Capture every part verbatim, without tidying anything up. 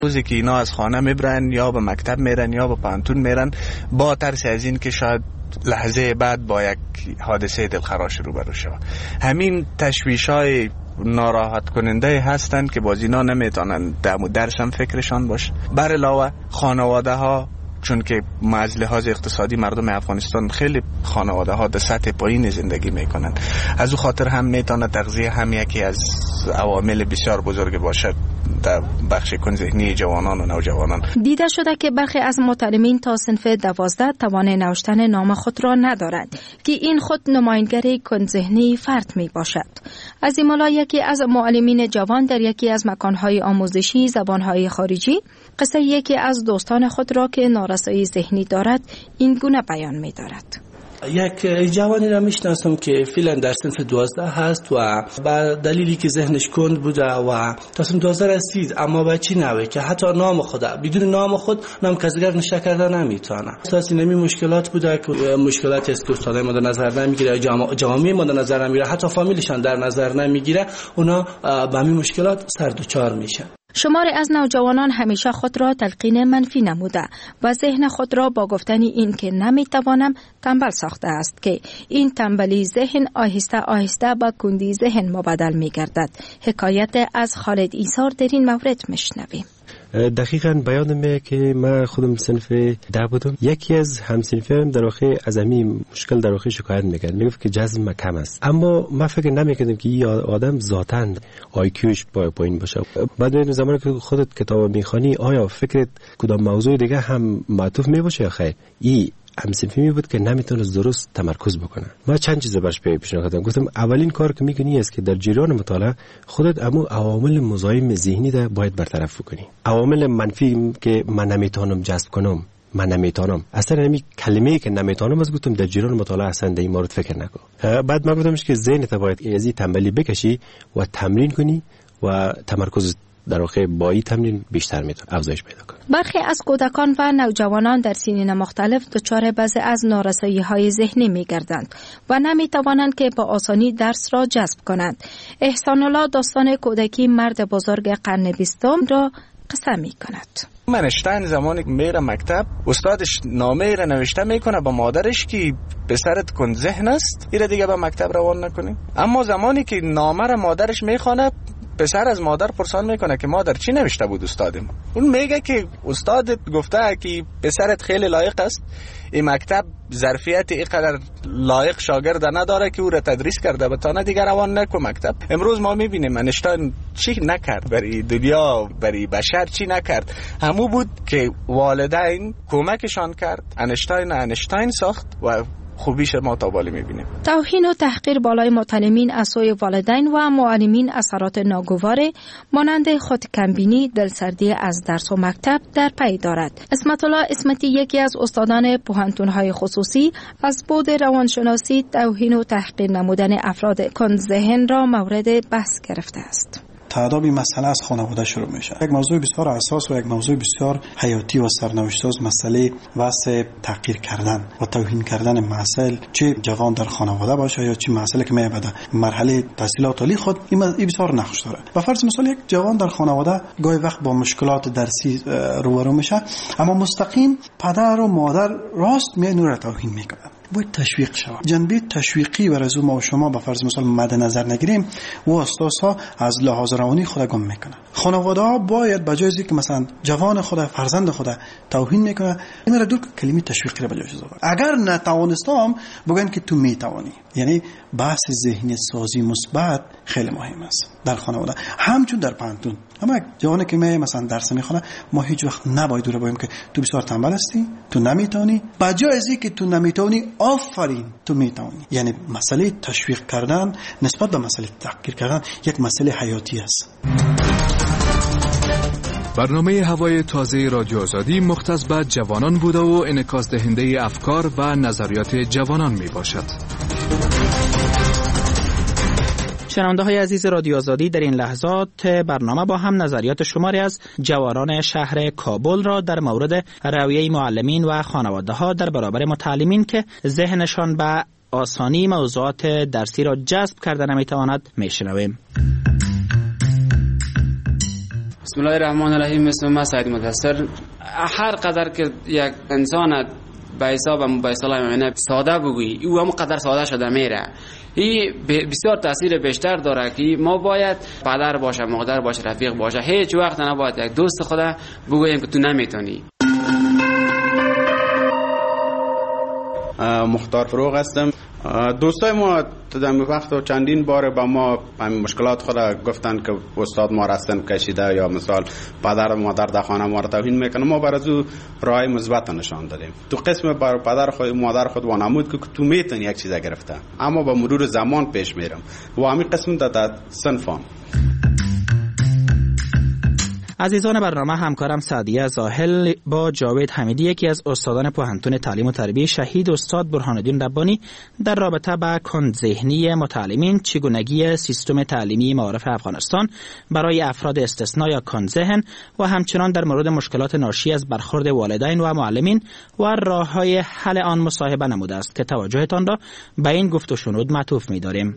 روزی که اینا از خانه میبرن یا به مکتب میرن یا به پانتون میرن با ترس از این که شاید لحظه بعد با یک حادثه دلخراش روبرو شود. همین تشویش‌های ناراحت کننده هستند که باز اینا نمیتونن دم و درس هم فکرشان باشه. بر علاوه خانواده ها، چون که از لحاظ اقتصادی مردم افغانستان خیلی خانواده ها در سطح پایین زندگی میکنن، از او خاطر هم میتونه تغذیه هم یکی از عوامل بسیار بزرگ باشد در بخش کن ذهنی جوانان و نوجوانان. دیده شده که برخی از معلمین تا صنف دوازده توان نوشتن نام خود را ندارند که این خود نمایندگی کن ذهنی فرد می باشد. از این ملا یکی از معلمین جوان در یکی از مکانهای آموزشی زبانهای خارجی قصه یکی از دوستان خود را که نارسایی ذهنی دارد این گونه بیان می دارد. یک جوانی را میشناسم که فعلا در صنف دوازده هست و با دلیلی که ذهنش کند بوده و تا صنف دوازده رسید، اما به چی نوه که حتی نام خود بدون نام خود نام کسگر نشه کرده نمیتونه. اساس نمی مشکلات بوده که مشکلاتی است که استادای مد نظر نمیگیره، جامعه مد نظر نمیگیره، حتی فامیلشان در نظر نمیگیره، اونا به همین مشکلات سر دچار میشن. شماری از نوجوانان همیشه خود را تلقین منفی نموده و ذهن خود را با گفتن این که نمیتوانم تنبل ساخته است که این تنبلی ذهن آهسته آهسته به کندی ذهن مبدل می‌گردد. حکایت از خالد ایثار در این مورد میشنویم. دقیقاً بیان میگه که من خودم صنف ده بودم، یکی از همصنفیانم در واقع از همین مشکل در واقع شکایت میکرد، میگفت که جذب کم است، اما من فکر نمیکردم که این آدم ذاتاً آی کیوش پایین باشه. بعد این زمانی که خودت کتاب میخوانی آیا فکرت کدام موضوع دیگه هم معطوف میباشه یا خیر؟ این همصنفی می بود که نمیتونه درست تمرکز بکنه. ما چند چیز برش پیشنهاد کردم، گفتم اولین کار که میکنی است که در جریان مطالعه خودت امو عوامل مزاحم ذهنی ده باید برطرف کنی. عوامل منفی که من نمیتونم جذب کنم، من نمیتونم، اصلا همین کلمه‌ای که نمیتونم از گفتم در جریان مطالعه اصلا در این مورد فکر نکن. بعد من گفتمش که ذهنت باید از این تنبلی بکشی و تمرین کنی و تمرکز در واقع با این تمرین بیشتر میتونه افزایش پیدا کنه. برخی از کودکان و نوجوانان در سنین مختلف دچار بعضی از نارسایی‌های ذهنی می‌گردند و نمی‌توانند که با آسانی درس را جذب کنند. احسان الله داستان کودکی مرد بزرگ قرن بیستم را قصه می‌کند. منشتن زمانی که میره مکتب استادش نامه را نوشته میکنه با مادرش که پسرت کن ذهن است، ایره دیگه به مکتب روان نکنی. اما زمانی که نامه را مادرش میخونه پسر از مادر پرسان میکنه که مادر چی نوشته بود استادم؟ اون میگه که استادت گفته که پسرت خیلی لایق است، این مکتب ظرفیت اینقدر لایق شاگرد نداره که او را تدریس کرده، بتانه دیگر روان نکو مکتب. امروز ما میبینیم انشتاین چی نکرد برای دنیا، برای بشر چی نکرد، همو بود که والدین کمکشان کرد، انشتاین انشتاین ساخت و خوبیش ما تا بالا میبینیم. توهین و تحقیر بالای معلمین از سوی والدین و معلمین اثرات ناگوار مانند خود کمبینی، دلسردی از درس و مکتب در پی دارد. اسمت الله اسمتی یکی از استادان پوهنتون‌های خصوصی از بعد روانشناسی توهین و تحقیر نمودن افراد کند ذهن را مورد بحث گرفته است. تعداد این مسئله از خانواده شروع میشه. یک موضوع بسیار حساس و یک موضوع بسیار حیاتی و سرنوشت‌ساز مسئله واسه تحقیر کردن و توهین کردن محصل، چه جوان در خانواده باشه یا چه محصل که میبده مرحله تحصیلات عالی خود، این بسیار نقش داره. و فرض مثال یک جوان در خانواده گاهی وقت با مشکلات درسی روبرو میشه، اما مستقیم پدر و مادر راست میان نور توهین میکنن. باید تشویق شود. جنبه تشویقی و رزوم ما و شما به فرض مثال مد نظر نگیریم و استادها از لحاظ روانی خود گم میکنن. خانواده ها باید به جای که مثلا جوان خود فرزند خود توهین میکنه، این را دور کلمه تشویقی را به جایش بذارن. اگر نتوانستم بگن که تو میتوانی. یعنی بحث ذهنی سازی مثبت خیلی مهم است در خانواده، همچون در پانتون. اما جوانی که می مثلا درس میخونه، ما هیچ وقت نباید دور بگیم که تو بسیار تنبل هستی، تو نمیتونی، بجای از اینکه تو نمیتونی آفرین تو میتونی. یعنی مسئله تشویق کردن نسبت به مسئله تحقیر کردن یک مسئله حیاتی است. برنامه هوای تازه رادیو آزادی مختص به جوانان بوده و انعکاس دهنده افکار و نظریات جوانان می باشد. شنونده های عزیز رادیو آزادی، در این لحظات برنامه با هم نظریات شماری از جوانان شهر کابل را در مورد رویه معلمین و خانواده ها در برابر متعلمین که ذهنشان به آسانی موضوعات درسی را جذب کرده نمیتواند میشنویم. بسم الله الرحمن الرحیم. اسم من سعید مدثر. هر قدر که یک انسان به حساب به اصطلاح معینه ساده بگویی او هم قدر ساده شده میره. این بسیار تاثیر بیشتر داره که ما باید پدر باشه، مادر باشه، رفیق باشه، هیچ وقت نباید یک دوست خدا بگوییم که تو نمیتونی. مختار فروغ هستم. دوستای ما در وقت چندین بار با ما همین مشکلات خود گفتن که استاد ما رستن کشیده یا مثال پدر و مادر در خانه ما را توهین میکنه. ما بر از او راه مثبت نشان دادیم. تو قسم بر پدر خود مادر خود وانمود که تو میتونی یک چیز گرفته، اما با مرور زمان پیش میرم و همین قسم در صنفان. عزیزان برنامه، همکارم سعدیه زاهل با جاوید حمیدی، یکی از استادان پوهنتون تعلیم و تربیت شهید استاد برهان الدین ربانی، در رابطه با کندذهنی متعلمین، چگونگی سیستم تعلیمی معارف افغانستان برای افراد استثنا یا کندذهن و همچنان در مورد مشکلات ناشی از برخورد والدین و معلمین و راه‌های حل آن مصاحبه نموده است که توجهتان را به این گفت و شنود معطوف می‌داریم.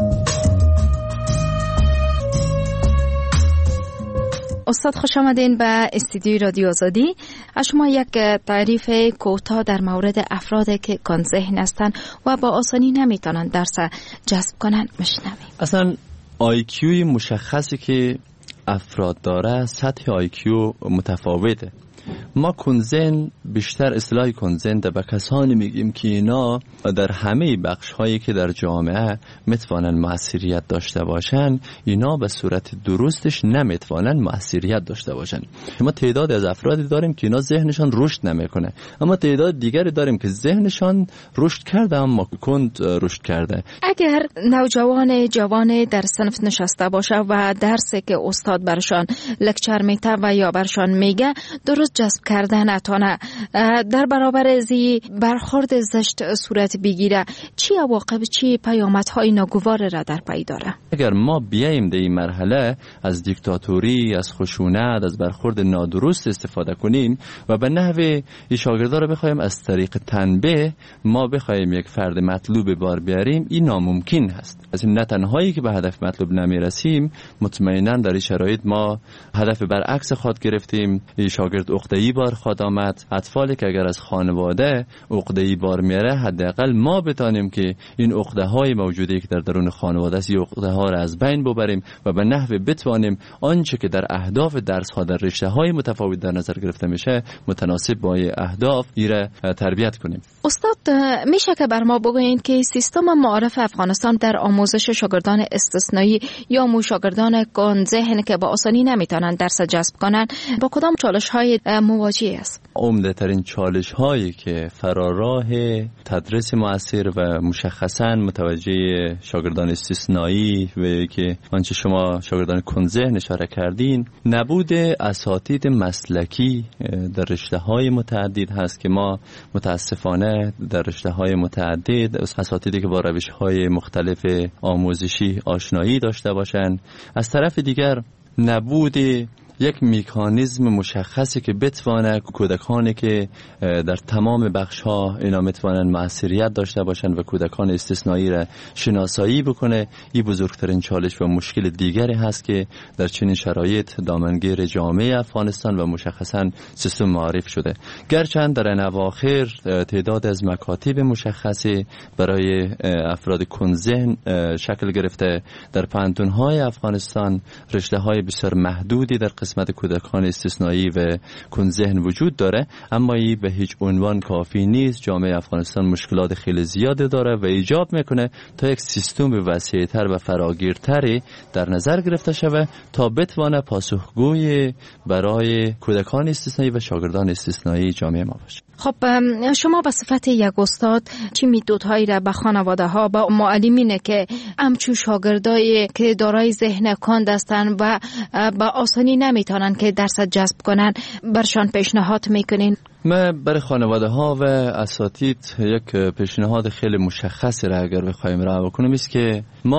استاد خوش آمدین به استودیوی رادیو آزادی. از شما یک تعریف کوتاه در مورد افرادی که کندذهن هستند و با آسانی نمیتونن درس جذب کنن میشنویم. اصلا آی کیو مشخصی که افراد داره سطح آی کیو متفاوته. ما کندذهن بیشتر اصطلاح کندذهن به کسانی میگیم که اینا در همه بخش هایی که در جامعه میتوانن موثریت داشته باشن، اینا به صورت درستش نمیتوانن موثریت داشته باشن. ما تعداد از افرادی داریم که اینا ذهنشان رشد نمیکنه، اما تعداد دیگری داریم که ذهنشان رشد کرده اما کند رشد کرده. اگر نوجوان جوان در صنف نشسته باشه و درسی که استاد برشان لکچر میته و یا برشان میگه درست جذب کردن نتونه، در برابر زی برخورد زشت صورت بگیره، چی عواقب چی پیامدهای ناگوار را در پی داره؟ اگر ما بیاییم در این مرحله از دیکتاتوری، از خشونت، از برخورد نادرست استفاده کنیم و به نحو شاگردان را بخوایم از طریق تنبیه ما بخوایم یک فرد مطلوب بار بیاریم، این ناممکن هست. از این نه تنهایی که به هدف مطلوب نمیرسیم، مطمئنا در این شرایط ما هدف برعکس خود گرفتیم. شاگرد عقده‌ای بار خود آمد. اطفالی که اگر از خانواده عقده‌ای بار میاره، حداقل ما بتانیم که این عقده‌های موجودی که در درون خانواده است، این عقده‌ها را از بین ببریم و به نحو بتوانیم آنچه که در اهداف درس ها در رشته‌های متفاوت در نظر گرفته میشه متناسب با اهداف ایره تربیت کنیم. استاد میشه که بر ما بگویید که سیستم معارف افغانستان در آموزش شاگردان استثنایی یا مو شاگردان کندذهن که با آسانی نمیتونن درس جذب کنن با کدام چالش‌های مواجه است؟ عمده ترین چالش هایی که فراراه تدریس مؤثر و مشخصاً متوجه شاگردان استثنایی و که آنچه شما شاگردان کندذهن اشاره کردین، نبود اساتید مسلکی در رشته های متعدد هست که ما متاسفانه در رشته های متعدد اساتیدی که با روش های مختلف آموزشی آشنایی داشته باشند. از طرف دیگر نبود یک مکانیزم مشخصی که بتوانه کودکانی که در تمام بخش ها اینا میتوانن موثریت داشته باشن و کودکان استثنایی را شناسایی بکنه. این بزرگترین چالش و مشکل دیگری هست که در چنین شرایط دامنگیر جامعه افغانستان و مشخصا سیستم معارف شده. گرچند در این اواخر تعداد از مکاتب مشخصی برای افراد کندذهن شکل گرفته، در پانتون های افغانستان رشته های بسیار محدودی در قسمت کودکان استثنایی و کندذهن وجود داره، اما این به هیچ عنوان کافی نیست. جامعه افغانستان مشکلات خیلی زیاده داره و ایجاب میکنه تا یک سیستم وسیع‌تر و فراگیرتری در نظر گرفته شود تا بتوانه پاسخگوی برای کودکان استثنایی و شاگردان استثنایی جامعه ما باشه. خب شما به صفت یک استاد چی میتودهایی را به خانواده ها با معلمینه که همچون شاگردایی که دارای ذهن کند هستند و با آسانی نمیتونن که درس جذب کنن برشان پیشنهاد میکنین؟ ما برای خانواده ها و اساتید یک پیشنهاد خیلی مشخصی را اگر بخوایم رعایت کنیم است که ما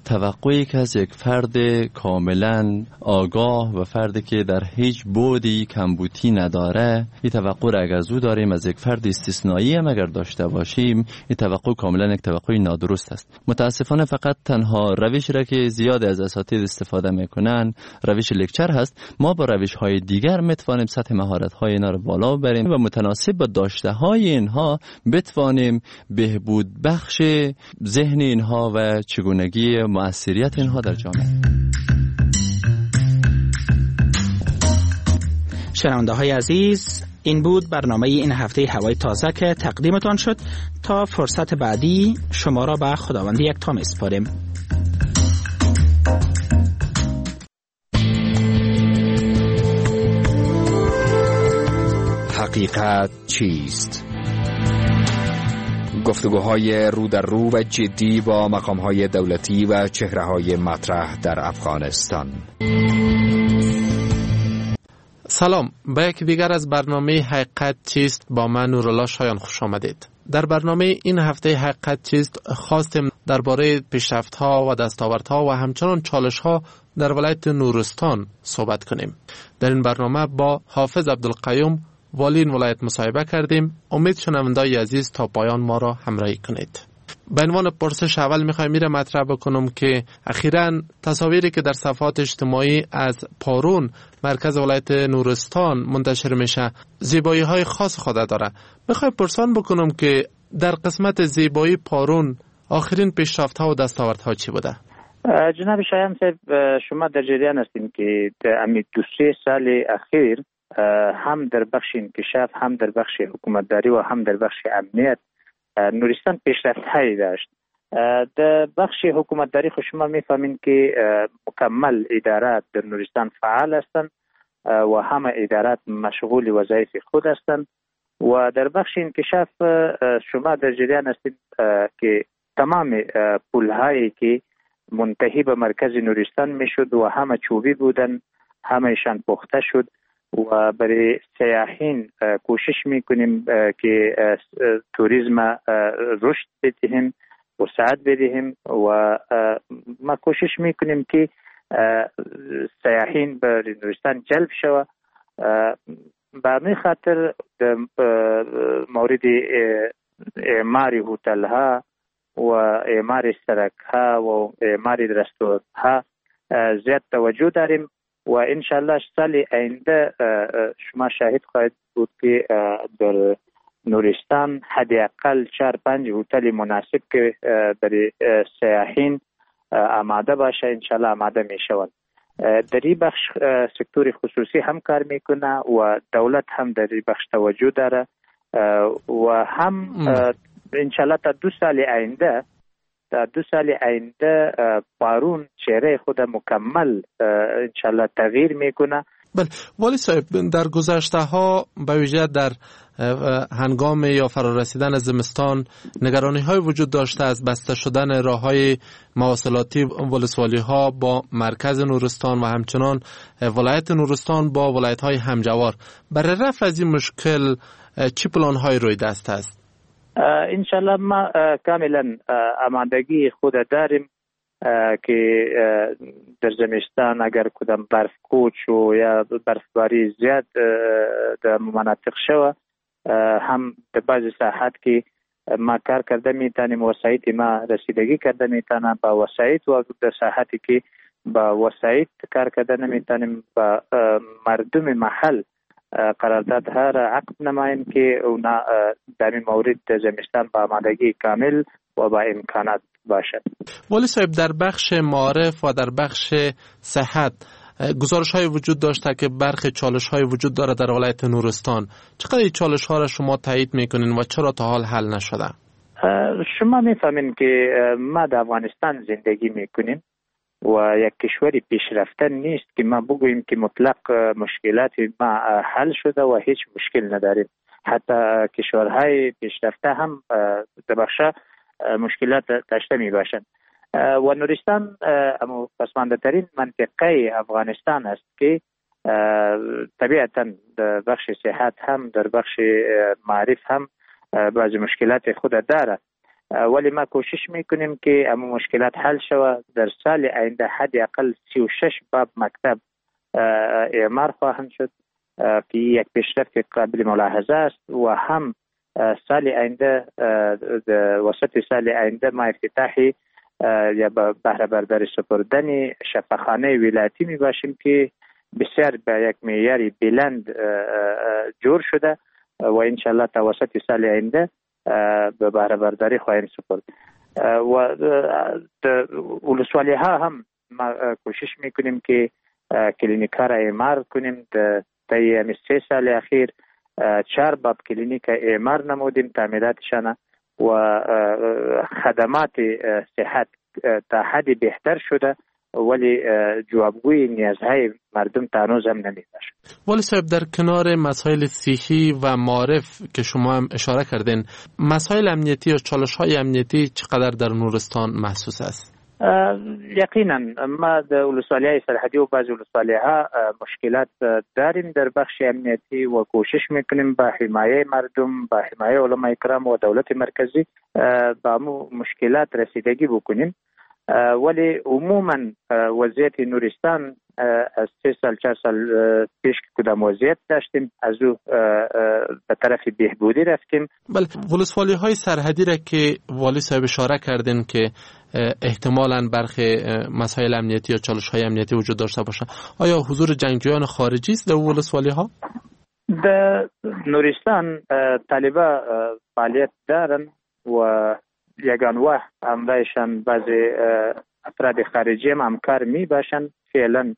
توقعی که از یک فرد کاملا آگاه و فردی که در هیچ بودی کمبودی نداره، این توقع را اگر از او داریم، از یک فرد استثنایی هم اگر داشته باشیم، این توقع کاملا یک توقع نادرست است. متاسفانه فقط تنها روش را که زیاد از اساتید استفاده میکنن روش لکچر هست. ما با روش های دیگر میتوانیم سطح مهارت های اینا رو بالا ببریم و متناسب با داشته های اینها بتوانیم بهبود بخش ذهن اینها و چگونگی مؤثریت اینها در جامعه. شنونده های عزیز، این بود برنامه این هفته هوای تازه که تقدیمتان شد. تا فرصت بعدی شما را به خداوند یکتا میسپاریم. حقیقت چیست؟ گفتگوهای رو در رو و جدی با مقامهای دولتی و چهره‌های مطرح در افغانستان. سلام، به یک دیگر از برنامه حقیقت چیست با من نورالله شایان خوش آمدید. در برنامه این هفته حقیقت چیست خواستیم درباره پیشرفت‌ها و دستاوردها و همچنان چالش‌ها در ولایت نورستان صحبت کنیم. در این برنامه با حافظ عبدالقیوم والی این ولایت مصاحبه کردیم. امید شنونده‌های عزیز تا پایان ما را همراهی کنید. به عنوان پرسش اول میخوایم میره مطرح بکنم که اخیراً تصاویری که در صفحات اجتماعی از پارون مرکز ولایت نورستان منتشر میشه زیبایی های خاص خود داره. میخوایم پرسان بکنم که در قسمت زیبایی پارون آخرین پیشرفت ها و دستاورد ها چی بوده؟ جناب شایان صاحب، شما در جریان هستین که در امی دو سه سال اخیر هم در بخش انکشاف، هم در بخش حکومتداری و هم در بخش امنیت نورستان پیشرفت هایی داشت. در بخش حکومتداری خود شما میفهمین که مکمل ادارات در نورستان فعال هستند و همه ادارات مشغول وظایف خود هستند. و در بخش انکشاف شما در جریان هستید که تمام پل هایی که منتهی به مرکز نورستان میشد و همه چوبی بودن، همهشان پخته شد و برای سیاحین کوشش میکنیم که توریسم رشد بدهیم، وسعت بدهیم و ما کوشش میکنیم که سیاحین به نورستان جلب شود. به همین خاطر مورد اعمار هتل ها و اعمار سرک ها و اعمار رستوران ها زیاد توجه داریم و انشالله سال آینده شما شاهد خواهید بود که در نورستان حداقل چهار پنج هتل مناسب که برای سیاحین آماده باشه انشالله آماده می شوند. در این بخش سکتور خصوصی هم کار میکنه و دولت هم در این بخش توجه داره و هم انشالله تا دو سال آینده تا دو سال آینده پارون چهره خود مکمل انشالله تغییر میکنه. بله والی صاحب، در گذشته ها به ویژه در هنگام یا فرارسیدن زمستان نگرانی های وجود داشته از بسته شدن راه های مواصلاتی ولسوالی ها با مرکز نورستان و همچنان ولایت نورستان با ولایت های همجوار. برای رفع از این مشکل چی پلان های روی دست است؟ انشالله ما کاملا آمادگی خود داریم که در زمستان اگر کدام برف کوچ و یا برفباری زیاد در مناطق شوه، هم در بعض ساحات که ما کار کرده میتونیم وسایط ما رسیدگی کرده میتونم با وسایط و در ساحاتی که با وسایط کار کرده نمیتونیم با مردم محل قرارداد ها را عقد نماییم که اونا در این مورد زمستان با آمادگی کامل و با امکانات باشد. والی صاحب، در بخش معارف و در بخش صحت گزارش های وجود داشته که برخی چالش های وجود داره در ولایت نورستان. چقدر این چالش ها را شما تایید میکنین و چرا تا حال حل نشده؟ شما میفهمین که ما در افغانستان زندگی میکنیم و یک کشوری پیشرفته نیست که ما بگوییم که مطلق مشکلات ما حل شده و هیچ مشکل نداریم. حتی کشورهای پیشرفته هم در بخش مشکلات داشته می باشند و نورستان اما پسمانده ترین منطقه افغانستان است که طبیعتا در بخش صحت هم در بخش معرف هم بعض مشکلات خود داره. ولی ما کوشش میکنیم که اما مشکلات حل شود. در سال آینده حداقل سی و شش باب مکتب اعمار خواهند شد که یک پیشرفت قابل ملاحظه است و هم سال آینده وسط سال آینده ما افتتاحی یا بهره برداری سپردن شفاخانه ولایتی می باشیم که بسیار به یک معیار بلند جور شده و انشالله تا وسط سال آینده به بهره برداری خواهیم سپرد. و ولسوالی ها هم ما کوشش میکنیم که کلینیک ها را اعمار کنیم. تا همین سه سال اخیر چهار باب کلینیک اعمار نمودیم تعمیراتشان و خدمات صحت تا حدی بهتر شده ولی جوابگوی نیازهای مردم تا هنوز هم نمیباشه. ولی صاحب در کنار مسائل صحی و معرف که شما هم اشاره کردین، مسائل امنیتی و چالش‌های امنیتی چقدر در نورستان محسوس است؟ یقینا ما در ولسوالی‌های سرحدی و بعضی ولسوالی‌ها مشکلات داریم در بخش امنیتی و کوشش میکنیم با حمایه مردم، با حمایه علماء کرام و دولت مرکزی با مشکلات رسیدگی بکنیم. ولی عموما وضعیت نورستان از سه سال چهار سال پیش کدام وضعیت داشتیم از او به طرف بهبودی رفتیم. بله، ولسوالی های سرحدی را که والی صاحب اشاره کردن که احتمالاً برخی مسائل امنیتی یا چالش های امنیتی وجود داشته باشه، آیا حضور جنگجویان خارجی است در ولسوالی ها؟ در نورستان طالبا فعالیت دارن و یگان وقت امرایشان بعضی افراد خارجی هم همکار می باشن. فعلا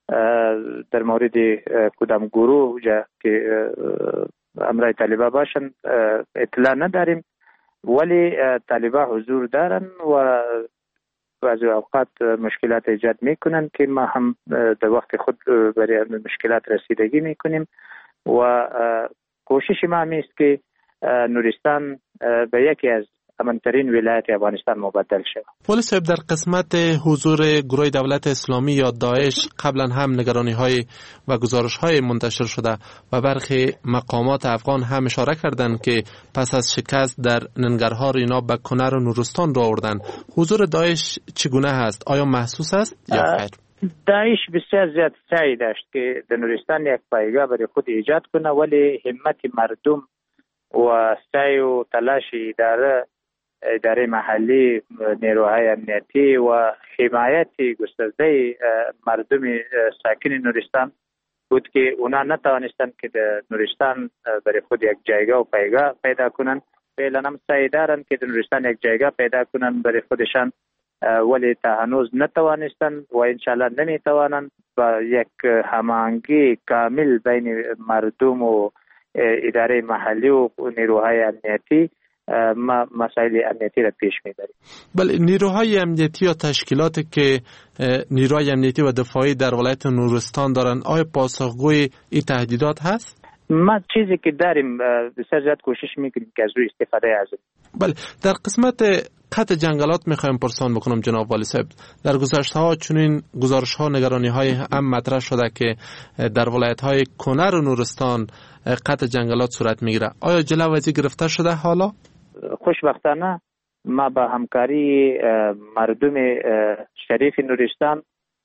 در مورد کدام گروه جا که امرای طالبا باشن اطلاع نداریم ولی طالبا حضور دارن و بعضی اوقات مشکلات ایجاد میکنن که ما هم در وقت خود برای مشکلات رسیدگی میکنیم و کوشش ما همی است که نورستان به یکی از امن‌ترین ولایت افغانستان مبدل شد. ولی صاحب در قسمت حضور گروه دولت اسلامی یا داعش قبلا هم نگرانی‌های و گزارش‌های منتشر شده و برخی مقامات افغان هم اشاره کردند که پس از شکست در ننگرهار اینا به کنر و نورستان را آوردن. حضور داعش چگونه هست؟ آیا محسوس است یا خیر؟ داعش بسیار زیاد سعی داشت که در نورستان یک پایگاه برای خود ایجاد کنه ولی همت مردم و سعی و تلاش اداره اداره محلی، نیروهای امنیتی و حمایت گسترده مردم ساکن نورستان بود که اونا نتوانستند که در نورستان برای خود یک جایگاه و پایگاه پیدا کنند. فعلا هم سعی دارند که در نورستان یک جایگاه پیدا کنند برای خودشان ولی تا هنوز نتوانستند و انشالله نمیتوانند. با یک هماهنگی کامل بین مردم و اداره محلی و نیروهای امنیتی ما مسائل امنیتی را پیش میبریم. بله، نیروهای امنیتی یا تشکیلاتی که نیروهای امنیتی و دفاعی در ولایت نورستان دارن آیا پاسخگوی این تهدیدات هست؟ ما چیزی که داریم بسیار زیاد کوشش میکنیم که از روی استفاده از. بله، در قسمت قطع جنگلات میخوایم پرسان بکنم جناب والی صاحب. در گذشته ها چنین گزارش ها نگرانی های هم مطرح شده که در ولایت های کنر و نورستان قطع جنگلات صورت میگیره. آیا جلو از این گرفته شده حالا؟ خوشبختانه ما با همکاری مردم شریف نورستان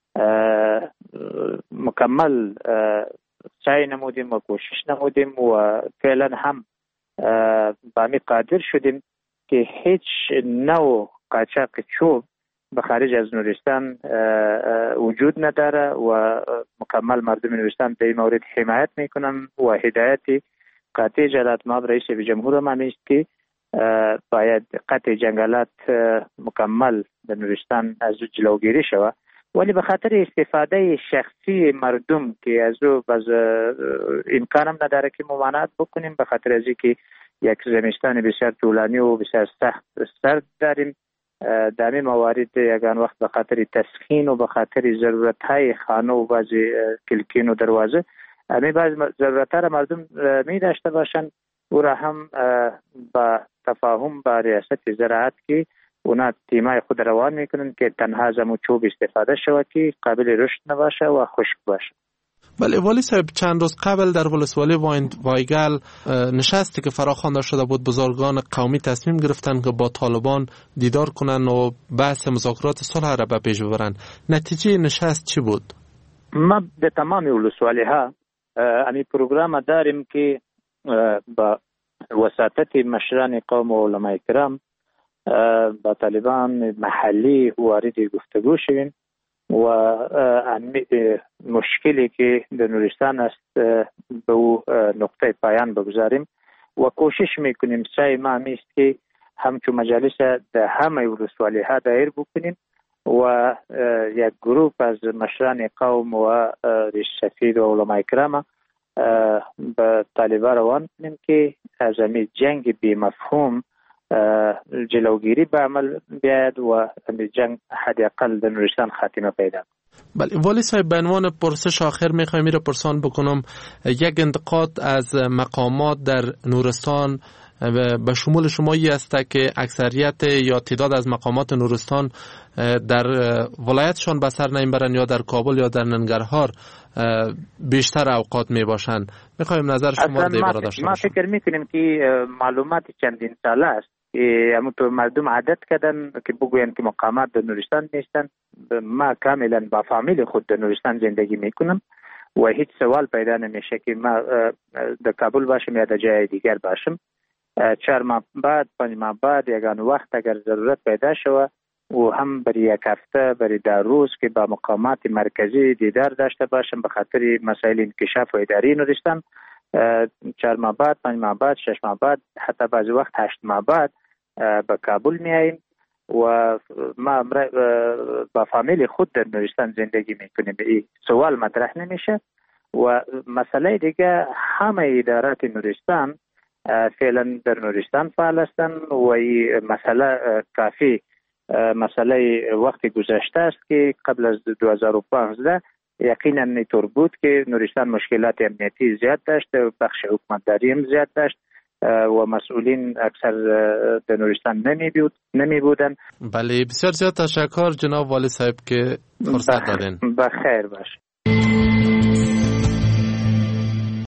مکمل سعی نمودیم و کوشش نمودیم و فعلا هم با می قادر شدیم که هیچ نوع قاچاق چوب به خارج از نورستان وجود نداره و مکمل مردم نورستان در این مورد حمایت میکنن و هدایت قاطع جلات ما رئیس جمهور ما است که باید قطع جنگلات مکمل در نورستان از جلوگیری شود ولی به خاطر استفاده شخصی مردم که از او باز امکانم نداره که ممانعت بکنیم به خاطر از اینکه یک زمستان بسیار طولانی و بسیار سخت سرد داریم در این موارد یگان وقت به خاطر تسخین و به خاطر ضرورت های خانه و بعضی کلکین و دروازه همین بعض ضرورت ها را مردم می داشته باشند او را هم با تفاهم با ریاست زراعت که اونا تیمای خود روان میکنن که تنها زمو چوب استفاده شود که قابل رشد نباشه و خشک باشه. بله والی صاحب، چند روز قبل در ولسوالی وایگل نشستی که فراخوانده شده بود، بزرگان قومی تصمیم گرفتن که با طالبان دیدار کنن و بحث مذاکرات صلح را به پیش ببرن. نتیجه نشست چی بود؟ ما به تمام ولسوالی ها امی پروگرام داریم که با وساطت مشران قوم و علماء کرام با طالبان محلی وارد گفتگو شویم و مشکلی که در نورستان است به او نقطه پایان بگذاریم و کوشش میکنیم سعی ما همیست که همچون مجالس در همه ولسوالی ها دایر بکنیم و یک گروپ از مشران قوم و رئیس سفیر و علماء کرام به طالبان روان کنیم که از این جنگ بی مفهوم جلوگیری به عمل بیاید و این جنگ حداقل در نورستان خاتمه پیدا. بله والی صاحب، به عنوان پرسش آخر میخوایم میره پرسان بکنم، یک انتقاد از مقامات در نورستان به شمول شمایی است که اکثریت یا تعداد از مقامات نورستان در ولایتشان به سر نمیبرن یا در کابل یا در ننگرهار بیشتر اوقات می باشن. میخوایم نظر شما در این باره داشته باشیم. ما فکر میکنیم که معلومات چندین ساله است که همونطور مردم عادت کردن که بگوین که مقامات در نورستان نیستن. ما کاملا با فامیل خود در نورستان زندگی میکنم و هیچ سوال پیدا نمیشه که ما در کابل باشم یا در جای دیگر باشم. چهار ماه بعد پنج ماه بعد یگان وقت اگر ضرورت پیدا شود و هم برای یک هفته برای در روز که با مقامات مرکزی دیدار داشته باشم به خاطر مسائل انکشاف و اداری نورستان، چهار ماه بعد پنج ماه بعد شش ماه بعد حتی بعضی وقت هشت ماه بعد به کابل میاییم و ما با فامیل خود در نورستان زندگی میکنیم. این سوال مطرح نمیشه. و مسئله دیگه همه ادارات نورستان فعلا در نورستان فعال هستند و این مسئله کافی مسئله وقت گذشته است که قبل از دو هزار و پانزده یقینا اینطور بود که نورستان مشکلات امنیتی زیاد داشت، بخش حکومتداری هم زیاد داشت و مسئولین اکثر در نورستان نمی بود نمی بودن. بله بسیار زیاد تشکر جناب والی صاحب که فرصت دادین. بخیر باش.